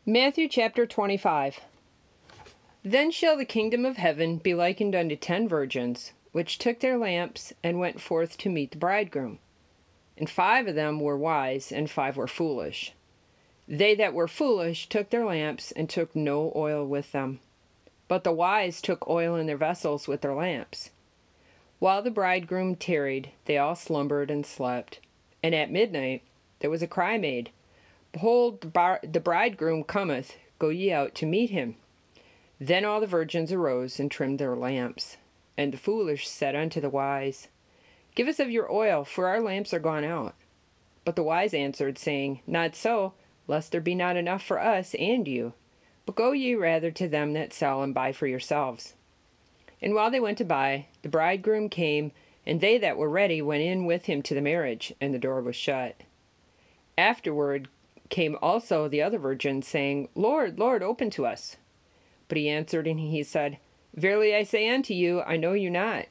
Matthew chapter 25. Then shall the kingdom of heaven be likened unto 10 virgins, which took their lamps, and went forth to meet the bridegroom. And 5 of them were wise, and 5 were foolish. They that were foolish took their lamps, and took no oil with them. But the wise took oil in their vessels with their lamps. While the bridegroom tarried, they all slumbered and slept. And at midnight there was a cry made, Behold, the bridegroom cometh, go ye out to meet him. Then all the virgins arose and trimmed their lamps. And the foolish said unto the wise, Give us of your oil, for our lamps are gone out. But the wise answered, saying, Not so, lest there be not enough for us and you. But go ye rather to them that sell, and buy for yourselves. And while they went to buy, the bridegroom came, and they that were ready went in with him to the marriage, and the door was shut. Afterward came also the other virgins, saying, Lord, Lord, open to us. But he answered and he said, Verily I say unto you, I know you not.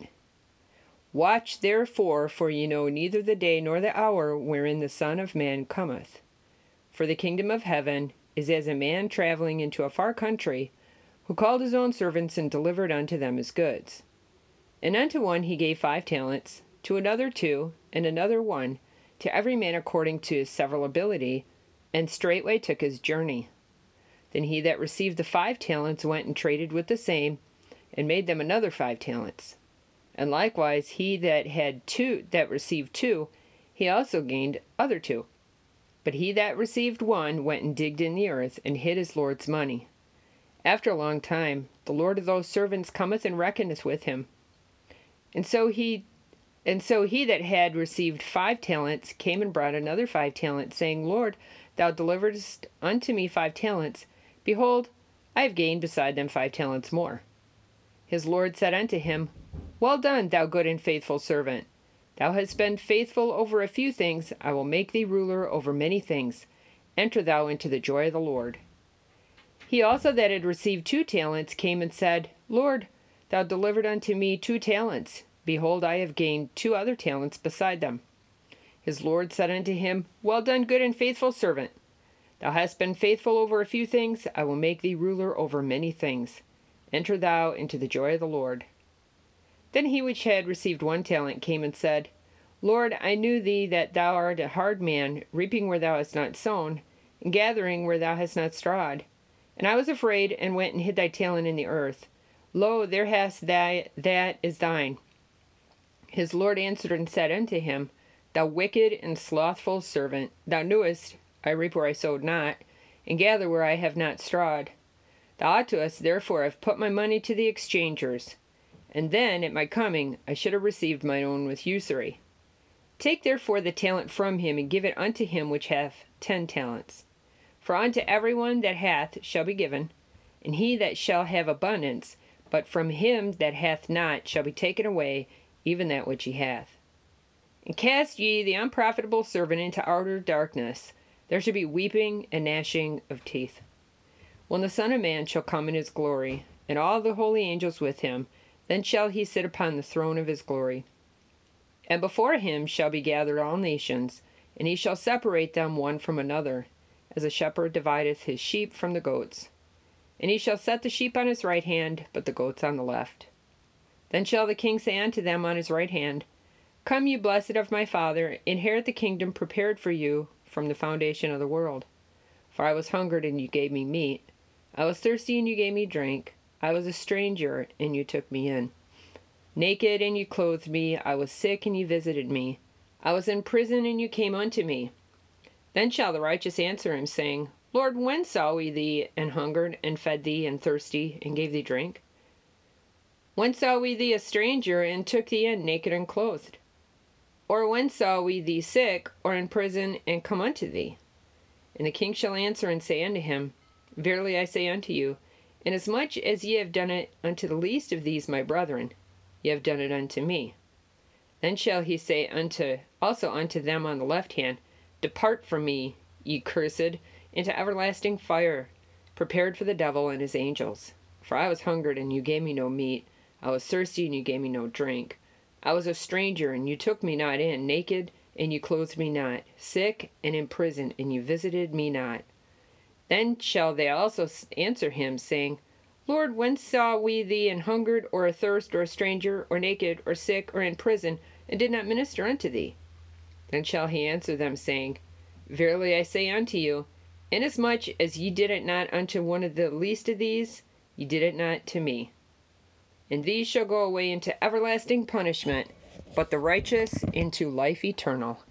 Watch therefore, for ye know neither the day nor the hour wherein the Son of Man cometh. For the kingdom of heaven is as a man traveling into a far country, who called his own servants and delivered unto them his goods. And unto one he gave 5 talents, to another 2, and another 1, to every man according to his several ability, and straightway took his journey. Then he that received the 5 talents went and traded with the same, and made them another 5 talents. And likewise he that had 2, that received 2, he also gained other 2. But he that received 1 went and digged in the earth, and hid his Lord's money. After a long time, the Lord of those servants cometh and reckoneth with him. And so he that had received 5 talents came and brought another 5 talents, saying, Lord, thou deliveredst unto me 5 talents. Behold, I have gained beside them 5 talents more. His Lord said unto him, Well done, thou good and faithful servant. Thou hast been faithful over a few things, I will make thee ruler over many things. Enter thou into the joy of the Lord. He also that had received 2 talents came and said, Lord, thou delivered unto me 2 talents. Behold, I have gained 2 other talents beside them. His Lord said unto him, Well done, good and faithful servant. Thou hast been faithful over a few things, I will make thee ruler over many things. Enter thou into the joy of the Lord. Then he which had received 1 talent came and said, Lord, I knew thee that thou art a hard man, reaping where thou hast not sown, and gathering where thou hast not strawed. And I was afraid, and went and hid thy talent in the earth. Lo, there hast thou that is thine. His Lord answered and said unto him, Thou wicked and slothful servant, thou knewest, I reap where I sowed not, and gather where I have not strawed. Thou ought to us therefore have put my money to the exchangers, and then at my coming I should have received mine own with usury. Take therefore the talent from him, and give it unto him which hath 10 talents. For unto every one that hath shall be given, and he that shall have abundance, but from him that hath not shall be taken away even that which he hath. And cast ye the unprofitable servant into outer darkness. There shall be weeping and gnashing of teeth. When the Son of Man shall come in his glory, and all the holy angels with him, then shall he sit upon the throne of his glory. And before him shall be gathered all nations, and he shall separate them one from another, as a shepherd divideth his sheep from the goats. And he shall set the sheep on his right hand, but the goats on the left. Then shall the king say unto them on his right hand, Come, ye blessed of my Father, inherit the kingdom prepared for you from the foundation of the world. For I was hungered, and you gave me meat. I was thirsty, and you gave me drink. I was a stranger, and you took me in. Naked, and you clothed me. I was sick, and you visited me. I was in prison, and you came unto me. Then shall the righteous answer him, saying, Lord, when saw we thee and hungered, and fed thee, and thirsty, and gave thee drink? When saw we thee a stranger, and took thee in naked and clothed? Or when saw we thee sick, or in prison, and come unto thee? And the king shall answer and say unto him, Verily I say unto you, inasmuch as ye have done it unto the least of these my brethren, ye have done it unto me. Then shall he say also unto them on the left hand, Depart from me, ye cursed, into everlasting fire, prepared for the devil and his angels. For I was hungered, and you gave me no meat. I was thirsty, and you gave me no drink. I was a stranger, and you took me not in. Naked, and you clothed me not. Sick, and in prison, and you visited me not. Then shall they also answer him, saying, Lord, when saw we thee an hungered, or athirst, or a stranger, or naked, or sick, or in prison, and did not minister unto thee? Then shall he answer them, saying, Verily I say unto you, inasmuch as ye did it not unto one of the least of these, ye did it not to me. And these shall go away into everlasting punishment, but the righteous into life eternal.